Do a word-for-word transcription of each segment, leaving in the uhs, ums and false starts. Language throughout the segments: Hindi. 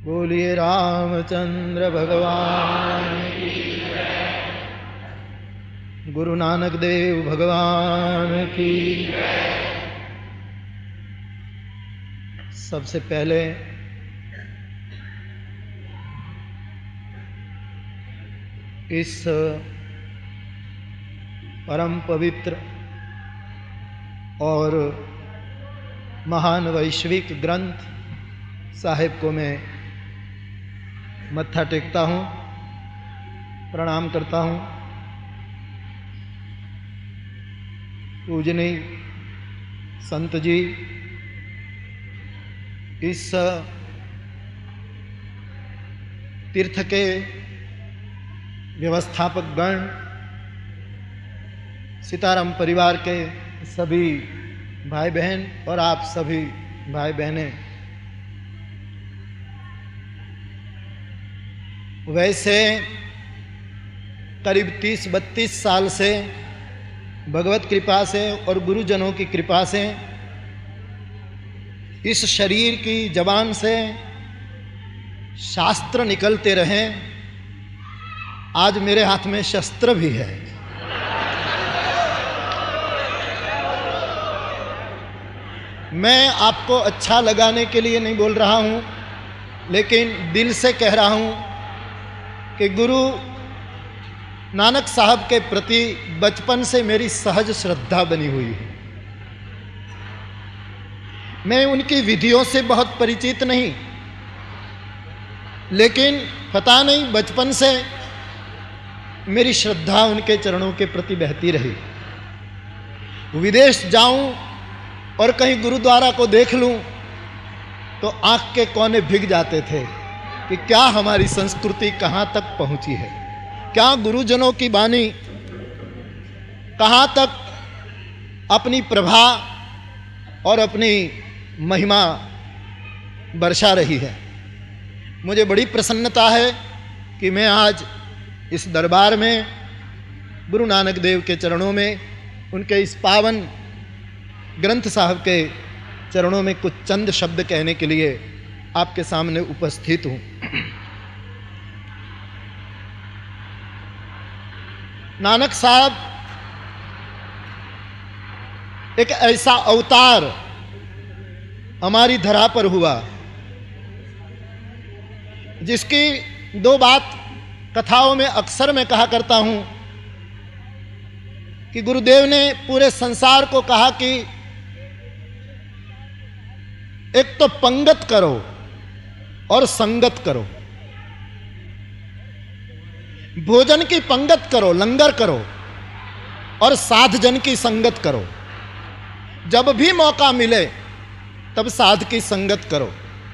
बोलिए रामचंद्र भगवान की, गुरु नानक देव भगवान की। सबसे पहले इस परम पवित्र और महान वैश्विक ग्रंथ साहिब को मैं मत्था टेकता हूँ, प्रणाम करता हूँ। पूजनीय संत जी, इस तीर्थ के व्यवस्थापक गण, सीताराम परिवार के सभी भाई बहन और आप सभी भाई बहनें, वैसे करीब तीस बत्तीस साल से भगवत कृपा से और गुरुजनों की कृपा से इस शरीर की जबान से शास्त्र निकलते रहे। आज मेरे हाथ में शस्त्र भी है। मैं आपको अच्छा लगाने के लिए नहीं बोल रहा हूं, लेकिन दिल से कह रहा हूं कि गुरु नानक साहब के प्रति बचपन से मेरी सहज श्रद्धा बनी हुई है। मैं उनकी विधियों से बहुत परिचित नहीं, लेकिन पता नहीं बचपन से मेरी श्रद्धा उनके चरणों के प्रति बहती रही। विदेश जाऊं और कहीं गुरुद्वारा को देख लूं तो आंख के कोने भीग जाते थे कि क्या हमारी संस्कृति कहां तक पहुंची है, क्या गुरुजनों की वाणी कहां तक अपनी प्रभा और अपनी महिमा बरसा रही है। मुझे बड़ी प्रसन्नता है कि मैं आज इस दरबार में गुरु नानक देव के चरणों में, उनके इस पावन ग्रंथ साहब के चरणों में कुछ चंद शब्द कहने के लिए आपके सामने उपस्थित हूं। नानक साहब एक ऐसा अवतार हमारी धरा पर हुआ जिसकी दो बात कथाओं में अक्सर मैं कहा करता हूं कि गुरुदेव ने पूरे संसार को कहा कि एक तो पंगत करो और संगत करो। भोजन की पंगत करो, लंगर करो, और साध जन की संगत करो। जब भी मौका मिले तब साध की संगत करो।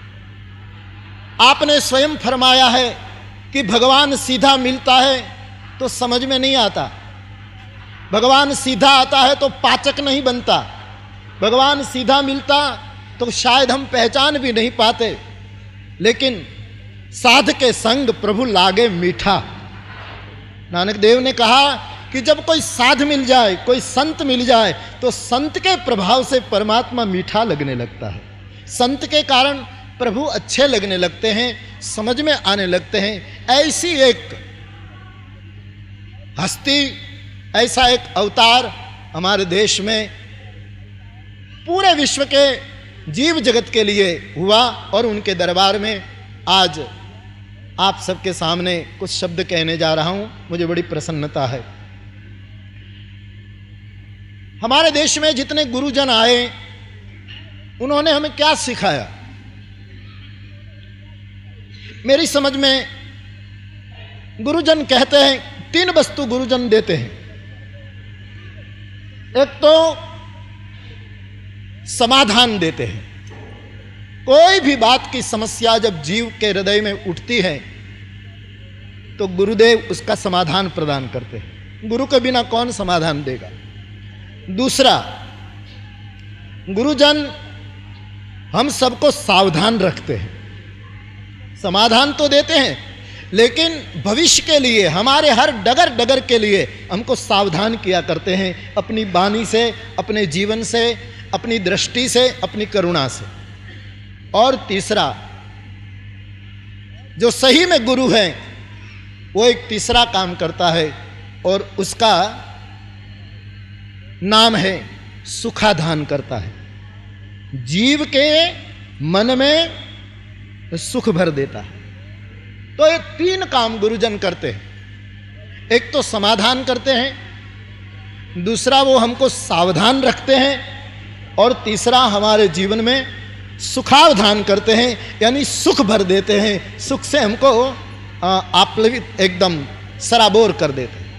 आपने स्वयं फरमाया है कि भगवान सीधा मिलता है तो समझ में नहीं आता, भगवान सीधा आता है तो पाचक नहीं बनता, भगवान सीधा मिलता तो शायद हम पहचान भी नहीं पाते, लेकिन साध के संग प्रभु लागे मीठा। नानक देव ने कहा कि जब कोई साध मिल जाए, कोई संत मिल जाए, तो संत के प्रभाव से परमात्मा मीठा लगने लगता है। संत के कारण प्रभु अच्छे लगने लगते हैं, समझ में आने लगते हैं। ऐसी एक हस्ती, ऐसा एक अवतार हमारे देश में पूरे विश्व के जीव जगत के लिए हुआ, और उनके दरबार में आज आप सबके सामने कुछ शब्द कहने जा रहा हूं। मुझे बड़ी प्रसन्नता है। हमारे देश में जितने गुरुजन आए, उन्होंने हमें क्या सिखाया? मेरी समझ में गुरुजन कहते हैं, तीन वस्तु गुरुजन देते हैं। एक तो समाधान देते हैं। कोई भी बात की समस्या जब जीव के हृदय में उठती है तो गुरुदेव उसका समाधान प्रदान करते हैं। गुरु के बिना कौन समाधान देगा? दूसरा, गुरुजन हम सबको सावधान रखते हैं। समाधान तो देते हैं, लेकिन भविष्य के लिए, हमारे हर डगर डगर के लिए हमको सावधान किया करते हैं, अपनी वाणी से, अपने जीवन से, अपनी दृष्टि से, अपनी करुणा से। और तीसरा, जो सही में गुरु है वो एक तीसरा काम करता है और उसका नाम है सुखाधान करता है। जीव के मन में सुख भर देता है। तो ये तीन काम गुरुजन करते हैं। एक तो समाधान करते हैं, दूसरा वो हमको सावधान रखते हैं और तीसरा हमारे जीवन में सुखावधान करते हैं, यानी सुख भर देते हैं। सुख से हमको आप्लवित एकदम सराबोर कर देते हैं।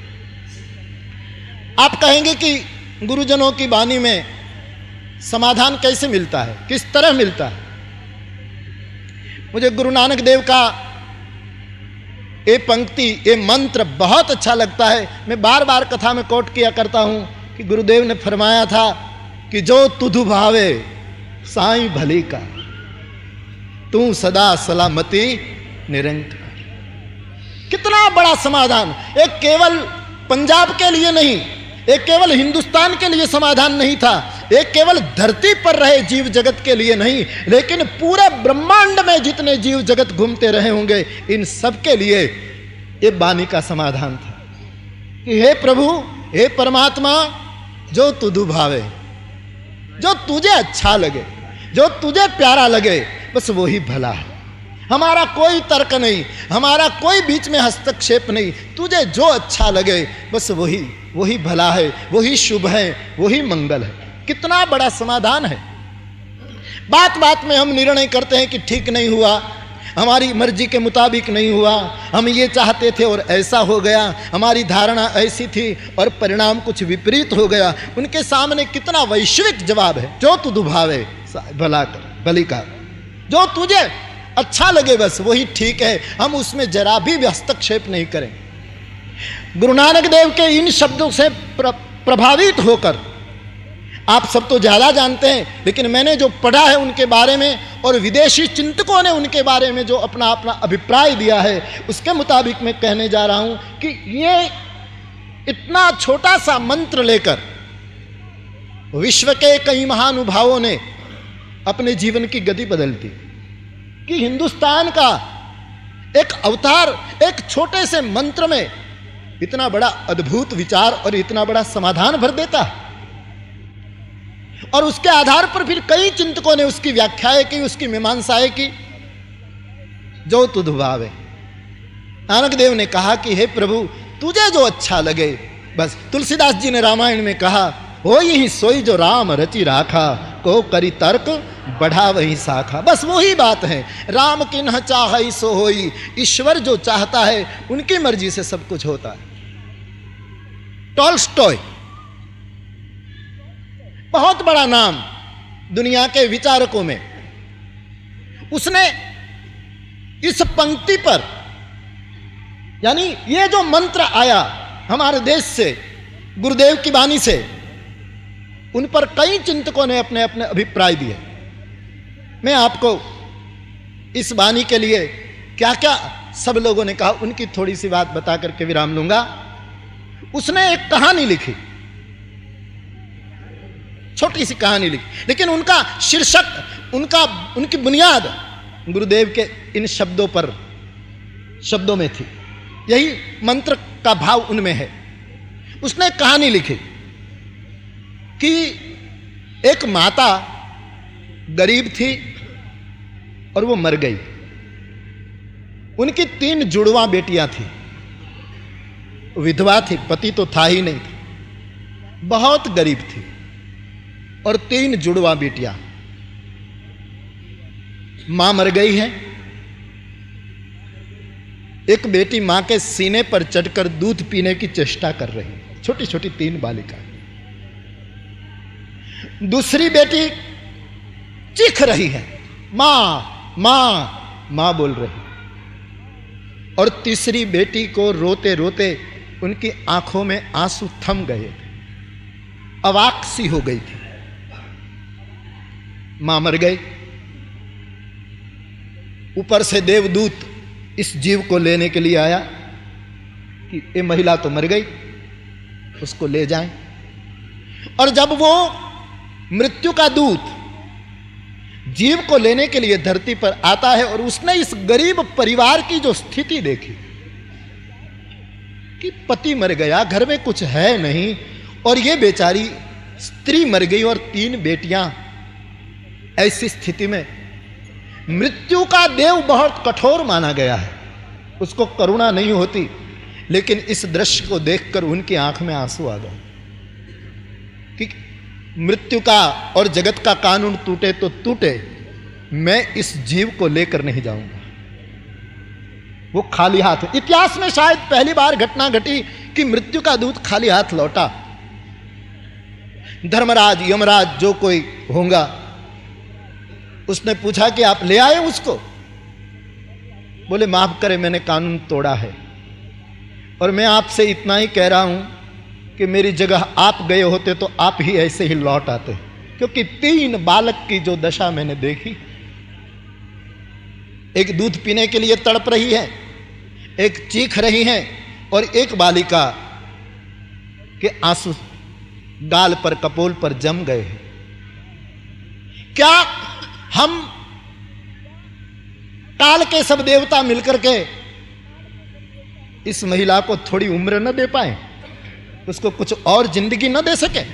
आप कहेंगे कि गुरुजनों की वाणी में समाधान कैसे मिलता है, किस तरह मिलता है? मुझे गुरु नानक देव का ये पंक्ति, ये मंत्र बहुत अच्छा लगता है। मैं बार बार कथा में कोट किया करता हूं कि गुरुदेव ने फरमाया था कि जो तुधु भावे साईं भली का, तू सदा सलामती निरंतर। कितना बड़ा समाधान! एक केवल पंजाब के लिए नहीं, एक केवल हिंदुस्तान के लिए समाधान नहीं था, एक केवल धरती पर रहे जीव जगत के लिए नहीं, लेकिन पूरे ब्रह्मांड में जितने जीव जगत घूमते रहे होंगे इन सब के लिए ये वाणी का समाधान था कि हे प्रभु, हे परमात्मा, जो तुधु भावे, जो तुझे अच्छा लगे, जो तुझे प्यारा लगे, बस वही भला है। हमारा कोई तर्क नहीं, हमारा कोई बीच में हस्तक्षेप नहीं। तुझे जो अच्छा लगे बस वही वही भला है, वही शुभ है, वही मंगल है। कितना बड़ा समाधान है। बात बात में हम निर्णय करते हैं कि ठीक नहीं हुआ, हमारी मर्जी के मुताबिक नहीं हुआ, हम ये चाहते थे और ऐसा हो गया, हमारी धारणा ऐसी थी और परिणाम कुछ विपरीत हो गया। उनके सामने कितना वैश्विक जवाब है, जो तुधु भावे भला कर भली का, जो तुझे अच्छा लगे बस वही ठीक है, हम उसमें जरा भी हस्तक्षेप नहीं करें। गुरु नानक देव के इन शब्दों से प्र, प्रभावित होकर, आप सब तो ज्यादा जानते हैं, लेकिन मैंने जो पढ़ा है उनके बारे में और विदेशी चिंतकों ने उनके बारे में जो अपना अपना अभिप्राय दिया है, उसके मुताबिक मैं कहने जा रहा हूं कि ये इतना छोटा सा मंत्र लेकर विश्व के कई महानुभावों ने अपने जीवन की गति बदल दी कि हिंदुस्तान का एक अवतार एक छोटे से मंत्र में इतना बड़ा अद्भुत विचार और इतना बड़ा समाधान भर देता है। और उसके आधार पर फिर कई चिंतकों ने उसकी व्याख्याएं की, उसकी मीमांसाएं की। जो तुधु भावे, नानक देव ने कहा कि हे प्रभु, तुझे जो अच्छा लगे बस। तुलसीदास जी ने रामायण में कहा, हो यही सोई जो राम रचि राखा, को करी तर्क बढ़ा वही शाखा। बस वही बात है, राम किन्ह चाहै सो होई। ईश्वर जो चाहता है उनकी मर्जी से सब कुछ होता है। टॉल्स्टॉय बहुत बड़ा नाम दुनिया के विचारकों में, उसने इस पंक्ति पर, यानी ये जो मंत्र आया हमारे देश से गुरुदेव की वाणी से, उन पर कई चिंतकों ने अपने अपने अभिप्राय दिए। मैं आपको इस वाणी के लिए क्या क्या सब लोगों ने कहा उनकी थोड़ी सी बात बता करके विराम लूंगा। उसने एक कहानी लिखी, छोटी सी कहानी लिखी, लेकिन उनका शीर्षक, उनका उनकी बुनियाद गुरुदेव के इन शब्दों पर शब्दों में थी। यही मंत्र का भाव उनमें है। उसने एक कहानी लिखी कि एक माता गरीब थी और वो मर गई। उनकी तीन जुड़वा बेटियां थी, विधवा थी, पति तो था ही नहीं था, बहुत गरीब थी और तीन जुड़वा बेटियां। मां मर गई है। एक बेटी मां के सीने पर चढ़कर दूध पीने की चेष्टा कर रही है, छोटी छोटी तीन बालिका। दूसरी बेटी चीख रही है, मां मां मां बोल रही। और तीसरी बेटी को रोते रोते उनकी आंखों में आंसू थम गए थे, अवाक सी हो गई थी। मां मर गई, ऊपर से देवदूत इस जीव को लेने के लिए आया कि ये महिला तो मर गई, उसको ले जाएं। और जब वो मृत्यु का दूत जीव को लेने के लिए धरती पर आता है और उसने इस गरीब परिवार की जो स्थिति देखी कि पति मर गया, घर में कुछ है नहीं, और ये बेचारी स्त्री मर गई और तीन बेटियां। ऐसी स्थिति में मृत्यु का देव बहुत कठोर माना गया है, उसको करुणा नहीं होती। लेकिन इस दृश्य को देखकर उनकी आंख में आंसू आ गए कि मृत्यु का और जगत का कानून टूटे तो टूटे, मैं इस जीव को लेकर नहीं जाऊंगा। वो खाली हाथ, इतिहास में शायद पहली बार घटना घटी कि मृत्यु का दूत खाली हाथ लौटा। धर्मराज, यमराज जो कोई होगा, उसने पूछा कि आप ले आए उसको? बोले माफ करें, मैंने कानून तोड़ा है और मैं आपसे इतना ही कह रहा हूं कि मेरी जगह आप गए होते तो आप ही ऐसे ही लौट आते, क्योंकि तीन बालक की जो दशा मैंने देखी, एक दूध पीने के लिए तड़प रही है, एक चीख रही है, और एक बालिका के आंसू गाल पर, कपोल पर जम गए हैं। क्या हम काल के सब देवता मिलकर के इस महिला को थोड़ी उम्र न दे पाए, उसको कुछ और जिंदगी न दे सके?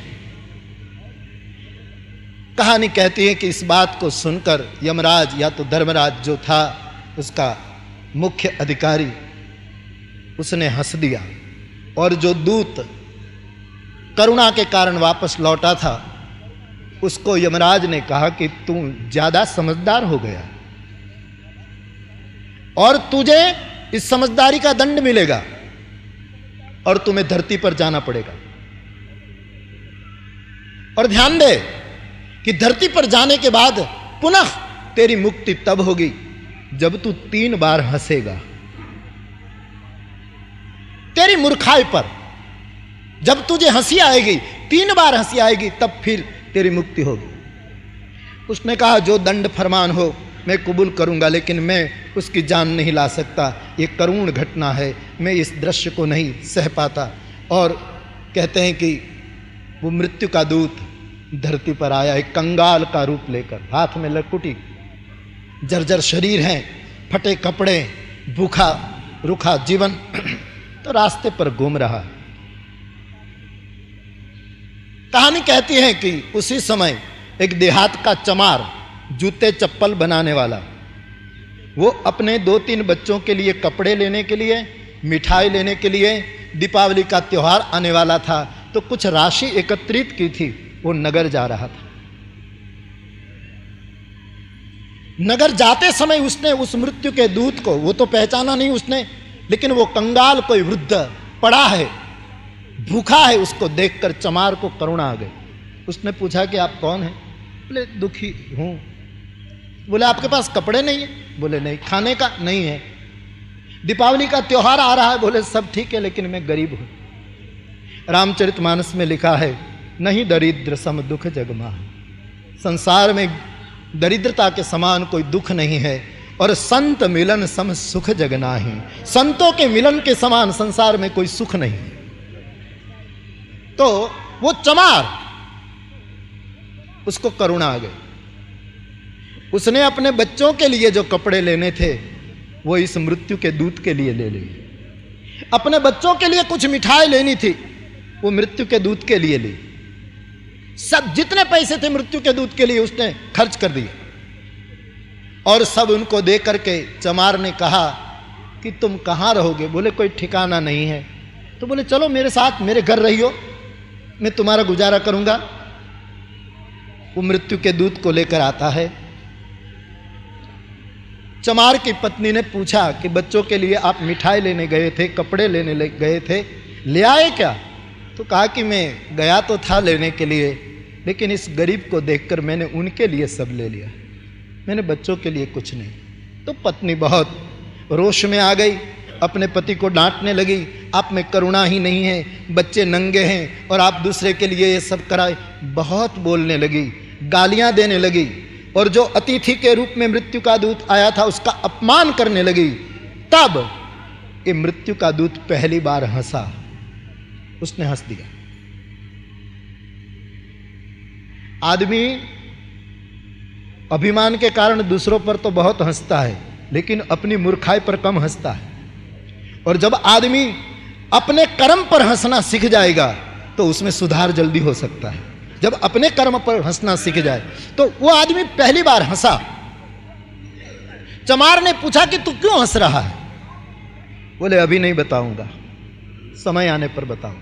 कहानी कहती है कि इस बात को सुनकर यमराज या तो धर्मराज जो था उसका मुख्य अधिकारी, उसने हंस दिया, और जो दूत करुणा के कारण वापस लौटा था उसको यमराज ने कहा कि तू ज्यादा समझदार हो गया और तुझे इस समझदारी का दंड मिलेगा और तुम्हें धरती पर जाना पड़ेगा। और ध्यान दे कि धरती पर जाने के बाद पुनः तेरी मुक्ति तब होगी जब तू तीन बार हंसेगा। तेरी मूर्खाई पर जब तुझे हंसी आएगी, तीन बार हंसी आएगी, तब फिर तेरी मुक्ति होगी। उसने कहा जो दंड फरमान हो मैं कबूल करूंगा, लेकिन मैं उसकी जान नहीं ला सकता। ये करुण घटना है, मैं इस दृश्य को नहीं सह पाता। और कहते हैं कि वो मृत्यु का दूत धरती पर आया, एक कंगाल का रूप लेकर, हाथ में लकुटी, जर्जर शरीर है, फटे कपड़े, भूखा रूखा जीवन, तो रास्ते पर घूम रहा। कहानी कहती है कि उसी समय एक देहात का चमार, जूते चप्पल बनाने वाला, वो अपने दो तीन बच्चों के लिए कपड़े लेने के लिए, मिठाई लेने के लिए, दीपावली का त्योहार आने वाला था तो कुछ राशि एकत्रित की थी, वो नगर जा रहा था। नगर जाते समय उसने उस मृत्यु के दूत को, वो तो पहचाना नहीं उसने, लेकिन वो कंगाल कोई वृद्ध पड़ा है, भूखा है, उसको देखकर चमार को करुणा आ गई। उसने पूछा कि आप कौन हैं? बोले दुखी हूं। बोले आपके पास कपड़े नहीं है? बोले नहीं। खाने का नहीं है? दीपावली का त्योहार आ रहा है? बोले सब ठीक है, लेकिन मैं गरीब हूं। रामचरितमानस में लिखा है, नहीं दरिद्र सम दुख जगमा, संसार में दरिद्रता के समान कोई दुख नहीं है, और संत मिलन सम सुख जगना ही, संतों के मिलन के समान संसार में कोई सुख नहीं। तो वो चमार, उसको करुणा आ गई। उसने अपने बच्चों के लिए जो कपड़े लेने थे वो इस मृत्यु के दूत के लिए ले लिए। अपने बच्चों के लिए कुछ मिठाई लेनी थी, वो मृत्यु के दूत के लिए ली। सब जितने पैसे थे मृत्यु के दूत के लिए उसने खर्च कर दिए, और सब उनको दे करके चमार ने कहा कि तुम कहां रहोगे? बोले कोई ठिकाना नहीं है। तो बोले चलो मेरे साथ, मेरे घर रहियो, मैं तुम्हारा गुजारा करूंगा। वो मृत्यु के दूत को लेकर आता है। चमार की पत्नी ने पूछा कि बच्चों के लिए आप मिठाई लेने गए थे, कपड़े लेने ले गए थे, ले आए क्या? तो कहा कि मैं गया तो था लेने के लिए, लेकिन इस गरीब को देखकर मैंने उनके लिए सब ले लिया, मैंने बच्चों के लिए कुछ नहीं। तो पत्नी बहुत रोष में आ गई, अपने पति को डांटने लगी, आप में करुणा ही नहीं है, बच्चे नंगे हैं और आप दूसरे के लिए ये सब कराए। बहुत बोलने लगी, गालियां देने लगी, और जो अतिथि के रूप में मृत्यु का दूत आया था उसका अपमान करने लगी। तब ये मृत्यु का दूत पहली बार हंसा, उसने हंस दिया। आदमी अभिमान के कारण दूसरों पर तो बहुत हंसता है, लेकिन अपनी मूर्खाई पर कम हंसता है। और जब आदमी अपने कर्म पर हंसना सीख जाएगा तो उसमें सुधार जल्दी हो सकता है। जब अपने कर्म पर हंसना सीख जाए तो वो आदमी पहली बार हंसा। चमार ने पूछा कि तू क्यों हंस रहा है? बोले अभी नहीं बताऊंगा, समय आने पर बताऊंगा।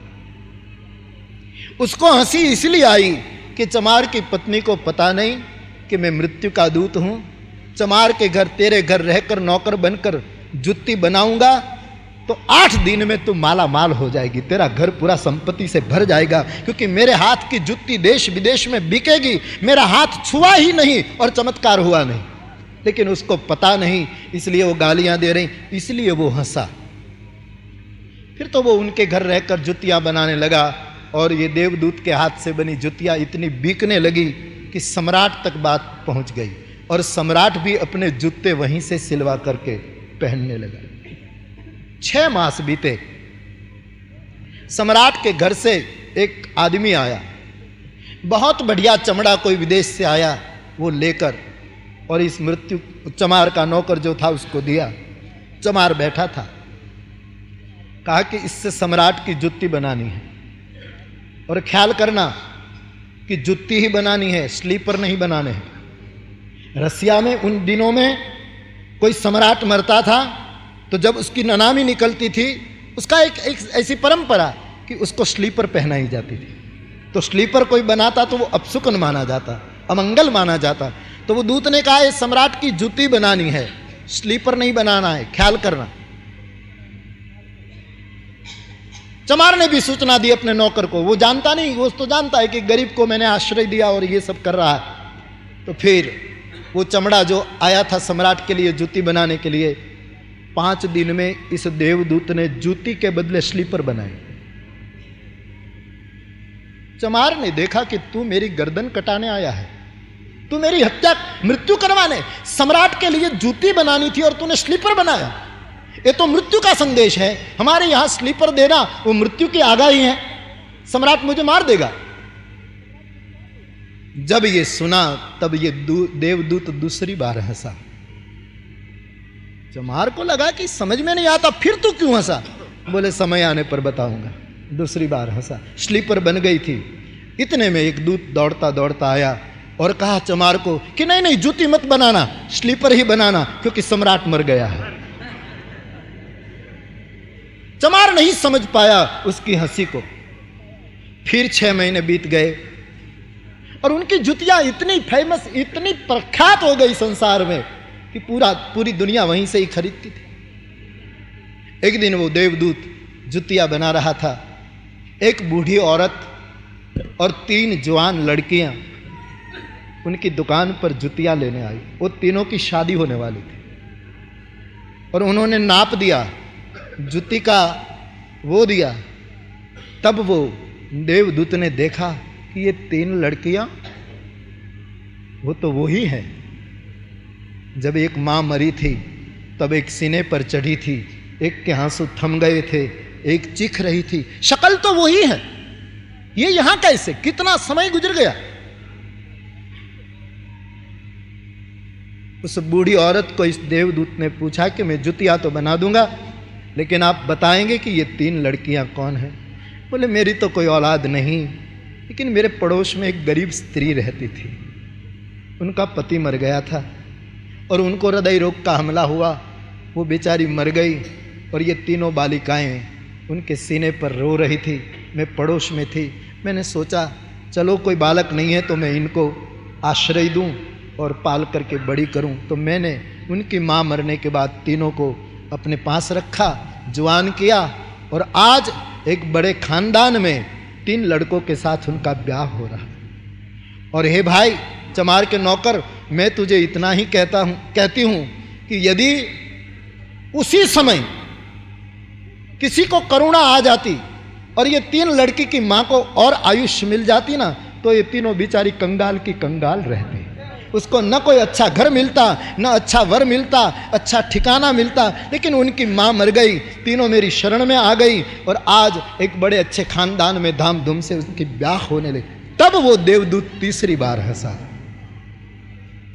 उसको हंसी इसलिए आई कि चमार की पत्नी को पता नहीं कि मैं मृत्यु का दूत हूं। चमार के घर, तेरे घर रहकर नौकर बनकर जुत्ती बनाऊंगा तो आठ दिन में तू माला माल हो जाएगी, तेरा घर पूरा संपत्ति से भर जाएगा, क्योंकि मेरे हाथ की जुत्ती देश विदेश में बिकेगी। मेरा हाथ छुआ ही नहीं और चमत्कार हुआ नहीं। लेकिन उसको पता नहीं, इसलिए वो गालियां दे रही, इसलिए वो हंसा। फिर तो वो उनके घर रहकर जुतियां बनाने लगा और ये देवदूत के हाथ से बनी जुतियां इतनी बिकने लगी कि सम्राट तक बात पहुंच गई और सम्राट भी अपने जूते वहीं से सिलवा करके पहनने लगा। छह मास बीते। सम्राट के घर से एक आदमी आया, बहुत बढ़िया चमड़ा कोई विदेश से आया, वो लेकर और इस मृत्यु चमार का नौकर जो था उसको दिया। चमार बैठा था, कहा कि इससे सम्राट की जुत्ती बनानी है और ख्याल करना कि जुत्ती ही बनानी है, स्लीपर नहीं बनाने हैं। रसिया में उन दिनों में कोई सम्राट मरता था तो जब उसकी ननामी निकलती थी, उसका एक, एक ऐसी परंपरा कि उसको स्लीपर पहनाई जाती थी। तो स्लीपर कोई बनाता तो वो अपशुकन माना जाता, अमंगल माना जाता। तो वो दूत ने कहा, ये सम्राट की जूती बनानी है, स्लीपर नहीं बनाना है, ख्याल करना। चमार ने भी सूचना दी अपने नौकर को। वो जानता नहीं, वो तो जानता है कि गरीब को मैंने आश्रय दिया और ये सब कर रहा है। तो फिर वो चमड़ा जो आया था सम्राट के लिए जूती बनाने के लिए, पांच दिन में इस देवदूत ने जूती के बदले स्लीपर बनाए। चमार ने देखा कि तू मेरी गर्दन कटाने आया है, तू मेरी हत्या मृत्यु करवाने, सम्राट के लिए जूती बनानी थी और तूने स्लीपर बनाया। ये तो मृत्यु का संदेश है। हमारे यहां स्लीपर देना वो मृत्यु की आगाही है, सम्राट मुझे मार देगा। जब ये सुना तब ये देवदूत दूसरी बार हंसा। चमार को लगा कि समझ में नहीं आता, फिर तू क्यों हंसा? बोले समय आने पर बताऊंगा। दूसरी बार हंसा। स्लीपर बन गई थी। इतने में एक दूत दौड़ता दौड़ता आया और कहा चमार को कि नहीं नहीं, जूती मत बनाना, स्लीपर ही बनाना, क्योंकि सम्राट मर गया है। चमार नहीं समझ पाया उसकी हंसी को। फिर छह महीने बीत गए और उनकी जुतियां इतनी फेमस, इतनी प्रख्यात हो गई संसार में कि पूरा पूरी दुनिया वहीं से ही खरीदती थी। एक दिन वो देवदूत जुतियां बना रहा था। एक बूढ़ी औरत और तीन जवान लड़कियां उनकी दुकान पर जुतियां लेने आई। वो तीनों की शादी होने वाली थी और उन्होंने नाप दिया, जुती का वो दिया। तब वो देवदूत ने देखा कि ये तीन लड़कियां वो तो वो ही है जब एक मां मरी थी तब एक सीने पर चढ़ी थी, एक के आंसू थम गए थे, एक चीख रही थी। शक्ल तो वही है, ये यहां कैसे? कितना समय गुजर गया। उस बूढ़ी औरत को इस देवदूत ने पूछा कि मैं जुतियां तो बना दूंगा, लेकिन आप बताएंगे कि ये तीन लड़कियां कौन हैं? बोले मेरी तो कोई औलाद नहीं, लेकिन मेरे पड़ोस में एक गरीब स्त्री रहती थी, उनका पति मर गया था और उनको हृदय रोग का हमला हुआ, वो बेचारी मर गई और ये तीनों बालिकाएं उनके सीने पर रो रही थी। मैं पड़ोस में थी, मैंने सोचा चलो कोई बालक नहीं है तो मैं इनको आश्रय दूं और पाल करके बड़ी करूं। तो मैंने उनकी माँ मरने के बाद तीनों को अपने पास रखा, जवान किया और आज एक बड़े खानदान में तीन लड़कों के साथ उनका ब्याह हो रहा। और हे भाई चमार के नौकर, मैं तुझे इतना ही कहता हूं कहती हूं कि यदि उसी समय किसी को करुणा आ जाती और ये तीन लड़की की मां को और आयुष्य मिल जाती ना, तो ये तीनों बेचारी कंगाल की कंगाल रहती। उसको न कोई अच्छा घर मिलता, न अच्छा वर मिलता, अच्छा ठिकाना मिलता, लेकिन उनकी मां मर गई, तीनों मेरी शरण में आ गई और आज एक बड़े अच्छे खानदान में धामधूम से उनकी ब्याह होने लगी। तब वो देवदूत तीसरी बार हंसा।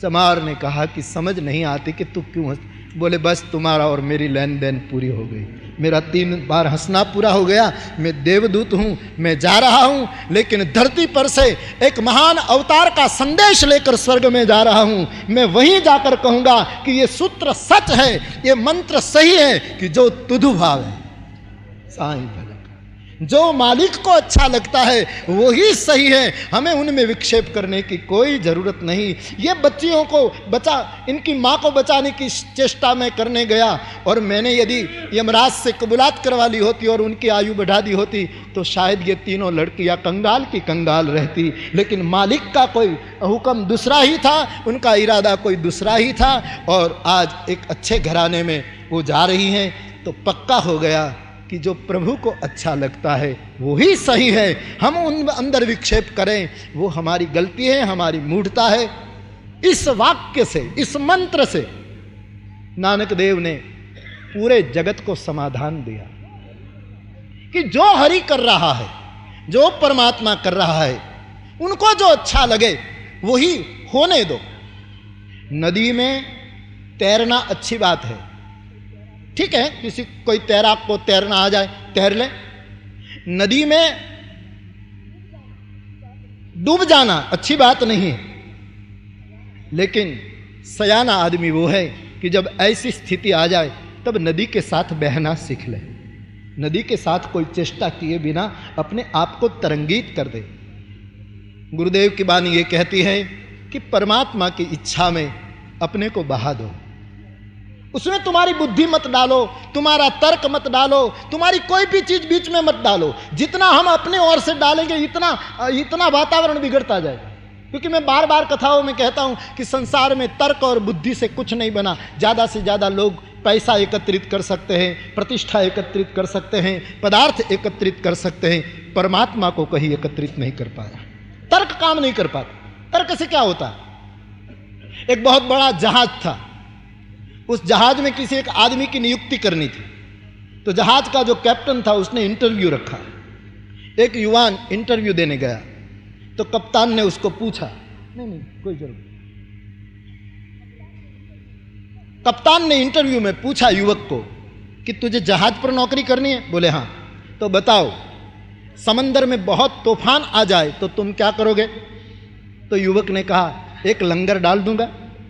चमार ने कहा कि समझ नहीं आती कि तू क्यों हंस। बोले बस तुम्हारा और मेरी लेन देन पूरी हो गई, मेरा तीन बार हंसना पूरा हो गया। मैं देवदूत हूँ, मैं जा रहा हूँ, लेकिन धरती पर से एक महान अवतार का संदेश लेकर स्वर्ग में जा रहा हूँ। मैं वहीं जाकर कहूँगा कि ये सूत्र सच है, ये मंत्र सही है कि जो तुधु भाव है साईं भजन, जो मालिक को अच्छा लगता है वही सही है। हमें उनमें विक्षेप करने की कोई ज़रूरत नहीं। ये बच्चियों को बचा, इनकी माँ को बचाने की चेष्टा मैं करने गया और मैंने यदि यमराज से कबूलात करवा ली होती और उनकी आयु बढ़ा दी होती तो शायद ये तीनों लड़कियाँ कंगाल की कंगाल रहती। लेकिन मालिक का कोई हुक्म दूसरा ही था, उनका इरादा कोई दूसरा ही था और आज एक अच्छे घराने में वो जा रही हैं। तो पक्का हो गया कि जो प्रभु को अच्छा लगता है वो ही सही है। हम उन अंदर विक्षेप करें वो हमारी गलती है, हमारी मूढ़ता है। इस वाक्य से, इस मंत्र से नानक देव ने पूरे जगत को समाधान दिया कि जो हरि कर रहा है, जो परमात्मा कर रहा है, उनको जो अच्छा लगे वही होने दो। नदी में तैरना अच्छी बात है, ठीक है, किसी कोई तैराक को तैरना आ जाए तैर ले। नदी में डूब जाना अच्छी बात नहीं है, लेकिन सयाना आदमी वो है कि जब ऐसी स्थिति आ जाए तब नदी के साथ बहना सीख ले। नदी के साथ कोई चेष्टा किए बिना अपने आप को तरंगित कर दे। गुरुदेव की वाणी ये कहती है कि परमात्मा की इच्छा में अपने को बहा दो, उसमें तुम्हारी बुद्धि मत डालो, तुम्हारा तर्क मत डालो, तुम्हारी कोई भी चीज बीच में मत डालो। जितना हम अपने ओर से डालेंगे इतना इतना वातावरण बिगड़ता जाएगा। क्योंकि मैं बार बार कथाओं में कहता हूं कि संसार में तर्क और बुद्धि से कुछ नहीं बना। ज़्यादा से ज़्यादा लोग पैसा एकत्रित कर सकते हैं, प्रतिष्ठा एकत्रित कर सकते हैं, पदार्थ एकत्रित कर सकते हैं, परमात्मा को कहीं एकत्रित नहीं कर पाया। तर्क काम नहीं कर पाता। तर्क से क्या होता? एक बहुत बड़ा जहाज था, उस जहाज में किसी एक आदमी की नियुक्ति करनी थी। तो जहाज का जो कैप्टन था उसने इंटरव्यू रखा। एक युवान इंटरव्यू देने गया तो कप्तान ने उसको पूछा, नहीं नहीं कोई जरूरत। कप्तान ने इंटरव्यू में पूछा युवक को कि तुझे जहाज पर नौकरी करनी है? बोले हाँ। तो बताओ, समंदर में बहुत तूफान आ जाए तो तुम क्या करोगे? तो युवक ने कहा, एक लंगर डाल दूंगा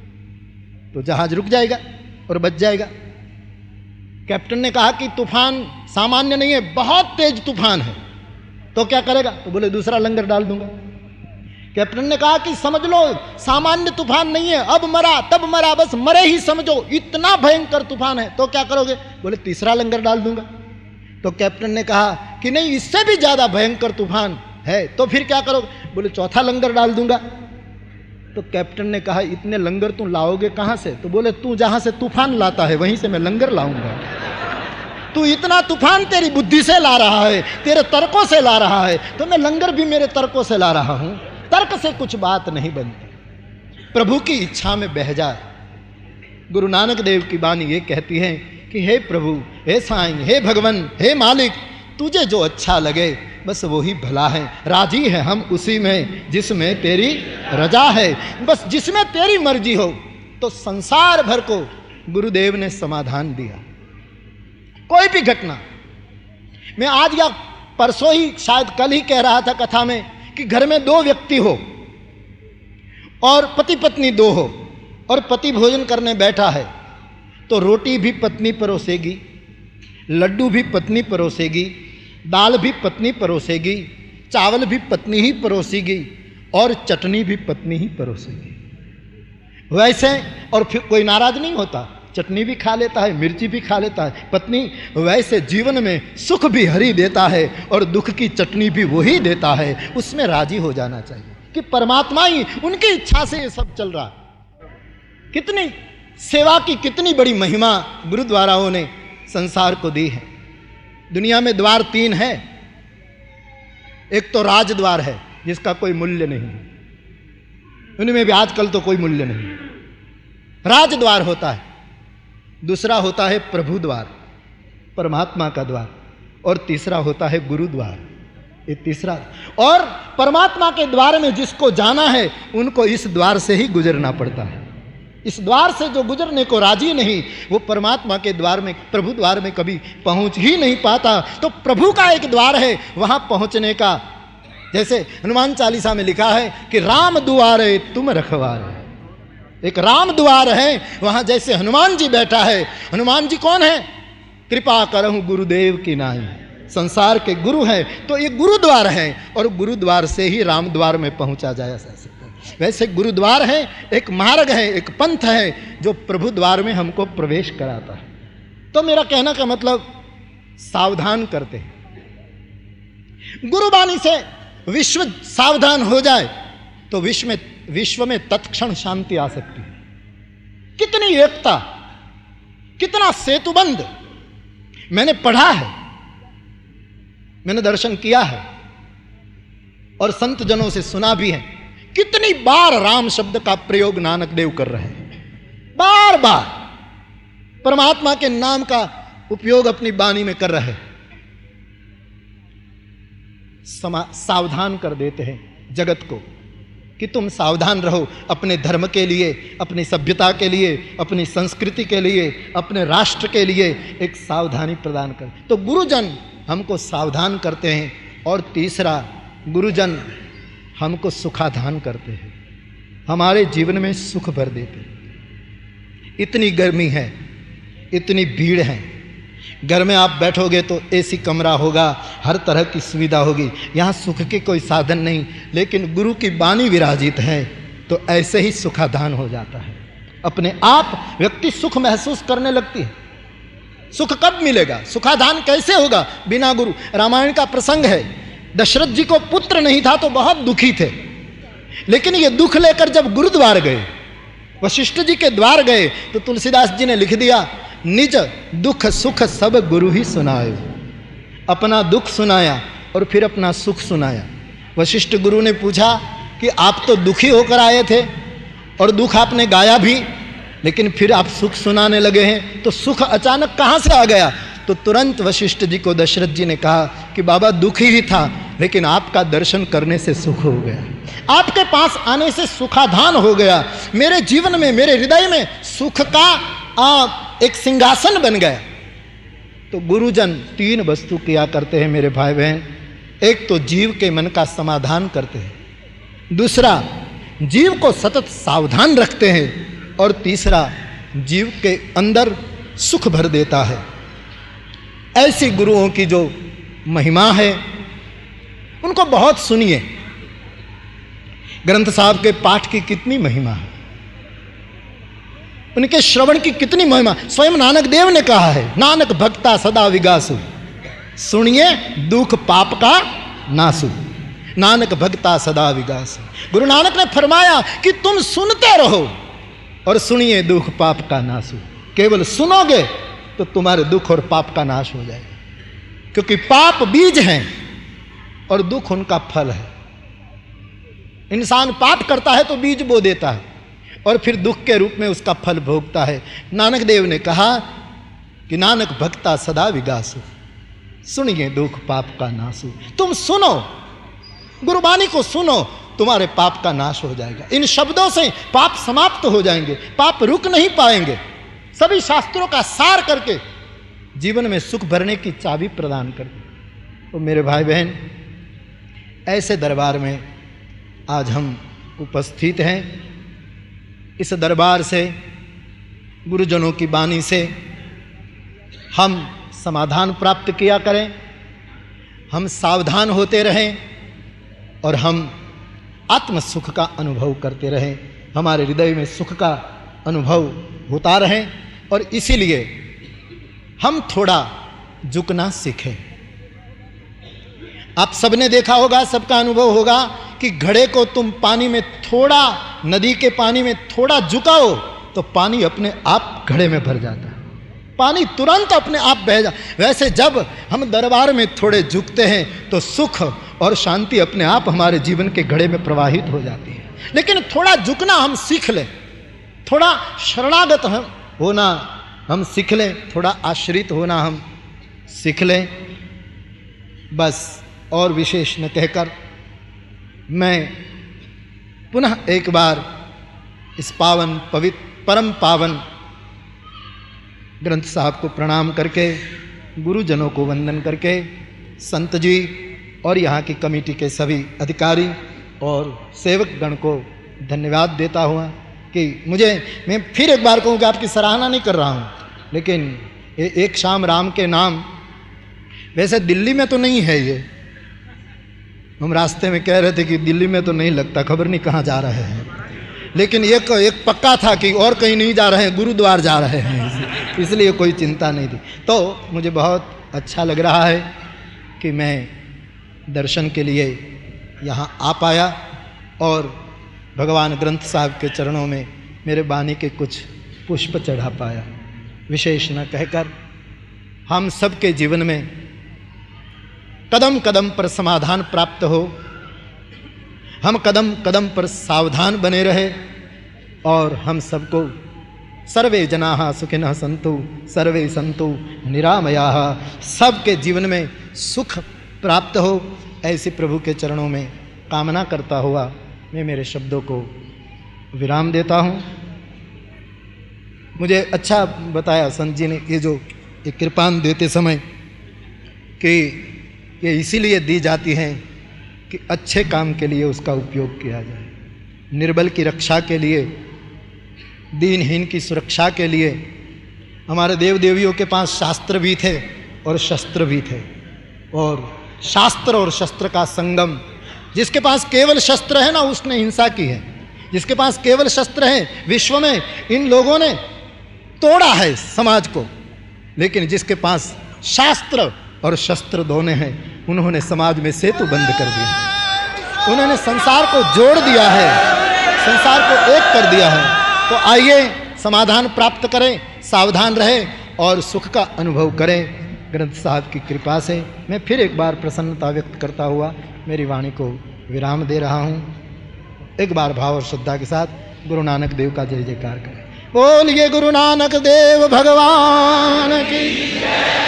तो जहाज रुक जाएगा और बच जाएगा। कैप्टन ने कहा कि तूफान सामान्य नहीं है, बहुत तेज तूफान है, तो क्या करेगा? तो बोले दूसरा लंगर डाल दूंगा। कैप्टन ने कहा कि समझ लो सामान्य तूफान नहीं है, अब मरा तब मरा, बस मरे ही समझो, इतना भयंकर तूफान है, तो क्या करोगे? बोले तीसरा लंगर डाल दूंगा। तो कैप्टन ने कहा कि नहीं, इससे भी ज्यादा भयंकर तूफान है, तो फिर क्या करोगे? बोले चौथा लंगर डाल दूंगा। तो कैप्टन ने कहा, इतने लंगर तुम लाओगे कहां से? तो बोले तू जहां से तूफान लाता है वहीं से मैं लंगर लाऊंगा। तू इतना तूफान तेरी बुद्धि से ला रहा है, तेरे तर्कों से ला रहा है, तो मैं लंगर भी मेरे तर्कों से ला रहा हूं। तर्क से कुछ बात नहीं बनती, प्रभु की इच्छा में बह जाए। गुरु नानक देव की वाणी ये कहती है कि हे प्रभु, हे साईं, हे भगवान, हे मालिक, तुझे जो अच्छा लगे बस वही भला है। राजी है हम उसी में जिसमें तेरी रजा है, बस जिसमें तेरी मर्जी हो। तो संसार भर को गुरुदेव ने समाधान दिया। कोई भी घटना, मैं आज या परसों ही, शायद कल ही कह रहा था कथा में कि घर में दो व्यक्ति हो और पति पत्नी दो हो और पति भोजन करने बैठा है तो रोटी भी पत्नी परोसेगी, लड्डू भी पत्नी परोसेगी, दाल भी पत्नी परोसेगी, चावल भी पत्नी ही परोसेगी और चटनी भी पत्नी ही परोसेगी। वैसे, और फिर कोई नाराज नहीं होता, चटनी भी खा लेता है, मिर्ची भी खा लेता है पत्नी। वैसे जीवन में सुख भी हरि देता है और दुख की चटनी भी वही देता है। उसमें राजी हो जाना चाहिए कि परमात्मा ही, उनकी इच्छा से ये सब चल रहा है। कितनी सेवा की कितनी बड़ी महिमा गुरुद्वाराओं ने संसार को दी है। दुनिया में द्वार तीन है। एक तो राजद्वार है जिसका कोई मूल्य नहीं, उनमें भी आजकल तो कोई मूल्य नहीं, राजद्वार होता है। दूसरा होता है प्रभु द्वार, परमात्मा का द्वार, और तीसरा होता है गुरुद्वार। ये तीसरा। और परमात्मा के द्वार में जिसको जाना है उनको इस द्वार से ही गुजरना पड़ता है। इस द्वार से जो गुजरने को राजी नहीं, वो परमात्मा के द्वार में, प्रभु द्वार में कभी पहुंच ही नहीं पाता। तो प्रभु का एक द्वार है, वहां पहुंचने का, जैसे हनुमान चालीसा में लिखा है कि राम दुआरे तुम रखवारे। एक राम द्वार है, वहां जैसे हनुमान जी बैठा है। हनुमान जी कौन है? कृपा करहूं गुरुदेव की नाई, संसार के गुरु हैं। तो ये गुरुद्वार है और गुरुद्वार से ही राम द्वार में पहुंचा जा सकता है। वैसे गुरुद्वार है, एक मार्ग है, एक पंथ है जो प्रभु द्वार में हमको प्रवेश कराता है। तो मेरा कहना का मतलब, सावधान करते हैं। गुरुवाणी से विश्व सावधान हो जाए तो विश्व में विश्व में तत्क्षण शांति आ सकती है। कितनी एकता, कितना सेतुबंध मैंने पढ़ा है, मैंने दर्शन किया है और संत जनों से सुना भी है। कितनी बार राम शब्द का प्रयोग नानक देव कर रहे हैं, बार बार परमात्मा के नाम का उपयोग अपनी वाणी में कर रहे हैं। सावधान कर देते हैं जगत को कि तुम सावधान रहो, अपने धर्म के लिए, अपनी सभ्यता के लिए, अपनी संस्कृति के लिए, अपने राष्ट्र के लिए एक सावधानी प्रदान कर। तो गुरुजन हमको सावधान करते हैं। और तीसरा, गुरुजन हमको सुखाधान करते हैं, हमारे जीवन में सुख भर देते हैं। इतनी गर्मी है, इतनी भीड़ है, घर में आप बैठोगे तो एसी कमरा होगा, हर तरह की सुविधा होगी, यहाँ सुख के कोई साधन नहीं, लेकिन गुरु की वाणी विराजित है तो ऐसे ही सुखाधान हो जाता है। अपने आप व्यक्ति सुख महसूस करने लगती है। सुख कब मिलेगा? सुखाधान कैसे होगा? बिना गुरु। रामायण का प्रसंग है, दशरथ जी को पुत्र नहीं था तो बहुत दुखी थे, लेकिन ये दुख लेकर जब गुरुद्वार गए, वशिष्ठ जी के द्वार गए, तो तुलसीदास जी ने लिख दिया, निज दुख सुख सब गुरु ही सुनाए। अपना दुख सुनाया और फिर अपना सुख सुनाया। वशिष्ठ गुरु ने पूछा कि आप तो दुखी होकर आए थे और दुख आपने गाया भी, लेकिन फिर आप सुख सुनाने लगे हैं, तो सुख अचानक कहाँ से आ गया? तो तुरंत वशिष्ठ जी को दशरथ जी ने कहा कि बाबा दुखी ही था, लेकिन आपका दर्शन करने से सुख हो गया, आपके पास आने से सुखाधान हो गया। मेरे जीवन में, मेरे हृदय में सुख का आ, एक सिंहासन बन गया। तो गुरुजन तीन वस्तु किया करते हैं मेरे भाई बहन। एक तो जीव के मन का समाधान करते हैं, दूसरा जीव को सतत सावधान रखते हैं, और तीसरा जीव के अंदर सुख भर देता है। ऐसी गुरुओं की जो महिमा है उनको बहुत सुनिए। ग्रंथ साहब के पाठ की कितनी महिमा है, उनके श्रवण की कितनी महिमा। स्वयं नानक देव ने कहा है, नानक भक्ता सदा विगासु, सुनिए दुख पाप का नासु। नानक भक्ता सदा विगासु। गुरु नानक ने फरमाया कि तुम सुनते रहो और सुनिए दुख पाप का नासु। केवल सुनोगे तो तुम्हारे दुख और पाप का नाश हो जाएगा, क्योंकि पाप बीज हैं और दुख उनका फल है। इंसान पाप करता है तो बीज बो देता है और फिर दुख के रूप में उसका फल भोगता है। नानक देव ने कहा कि नानक भक्ता सदा विगासु, सुनिए दुख पाप का नासु। तुम सुनो, गुरुवाणी को सुनो, तुम्हारे पाप का नाश हो जाएगा। इन शब्दों से पाप समाप्त हो जाएंगे, पाप रुक नहीं पाएंगे। सभी शास्त्रों का सार करके जीवन में सुख भरने की चाबी प्रदान कर दी। तो मेरे भाई बहन, ऐसे दरबार में आज हम उपस्थित हैं। इस दरबार से, गुरुजनों की वाणी से हम समाधान प्राप्त किया करें, हम सावधान होते रहें और हम आत्म सुख का अनुभव करते रहें, हमारे हृदय में सुख का अनुभव होता रहे। और इसीलिए हम थोड़ा झुकना सीखें। आप सबने देखा होगा, सबका अनुभव होगा कि घड़े को तुम पानी में थोड़ा, नदी के पानी में थोड़ा झुकाओ तो पानी अपने आप घड़े में भर जाता है, पानी तुरंत अपने आप बह जा। वैसे जब हम दरबार में थोड़े झुकते हैं तो सुख और शांति अपने आप हमारे जीवन के घड़े में प्रवाहित हो जाती है। लेकिन थोड़ा झुकना हम सीख लें, थोड़ा शरणागत हम होना हम सीख लें, थोड़ा आश्रित होना हम सीख लें, बस और विशेष न कहकर मैं पुनः एक बार इस पावन पवित्र परम पावन ग्रंथ साहब को प्रणाम करके, गुरुजनों को वंदन करके, संत जी और यहाँ की कमेटी के सभी अधिकारी और सेवक गण को धन्यवाद देता हुआ कि मुझे, मैं फिर एक बार कहूँ कि आपकी सराहना नहीं कर रहा हूँ, लेकिन ये एक शाम राम के नाम वैसे दिल्ली में तो नहीं है। ये हम रास्ते में कह रहे थे कि दिल्ली में तो नहीं लगता, खबर नहीं कहाँ जा रहे हैं, लेकिन एक एक पक्का था कि और कहीं नहीं जा रहे हैं, गुरुद्वार जा रहे हैं, इसलिए कोई चिंता नहीं थी। तो मुझे बहुत अच्छा लग रहा है कि मैं दर्शन के लिए यहाँ आ पाया और भगवान ग्रंथ साहब के चरणों में मेरे बानी के कुछ पुष्प चढ़ा पाया। विशेष न कहकर हम सबके जीवन में कदम कदम पर समाधान प्राप्त हो, हम कदम कदम पर सावधान बने रहे और हम सबको सर्वे जनाः सुखिनः सन्तु सर्वे सन्तु निरामयाः, सबके जीवन में सुख प्राप्त हो, ऐसे प्रभु के चरणों में कामना करता हुआ मैं मेरे शब्दों को विराम देता हूँ। मुझे अच्छा बताया संत जी ने ये जो ये कृपान देते समय कि ये इसीलिए दी जाती हैं कि अच्छे काम के लिए उसका उपयोग किया जाए, निर्बल की रक्षा के लिए, दीनहीन की सुरक्षा के लिए। हमारे देव देवियों के पास शास्त्र भी थे और शस्त्र भी थे, और शास्त्र और शस्त्र का संगम, जिसके पास केवल शस्त्र है ना उसने हिंसा की है, जिसके पास केवल शस्त्र है विश्व में इन लोगों ने तोड़ा है समाज को, लेकिन जिसके पास शास्त्र और शस्त्र दोनों हैं उन्होंने समाज में सेतु बंद कर दिया, उन्होंने संसार को जोड़ दिया है, संसार को एक कर दिया है। तो आइए समाधान प्राप्त करें, सावधान रहें और सुख का अनुभव करें। ग्रंथ साहब की कृपा से मैं फिर एक बार प्रसन्नता व्यक्त करता हुआ मेरी वाणी को विराम दे रहा हूँ। एक बार भाव और श्रद्धा के साथ गुरु नानक देव का जय जयकार करें। बोलिए गुरु नानक देव भगवान की।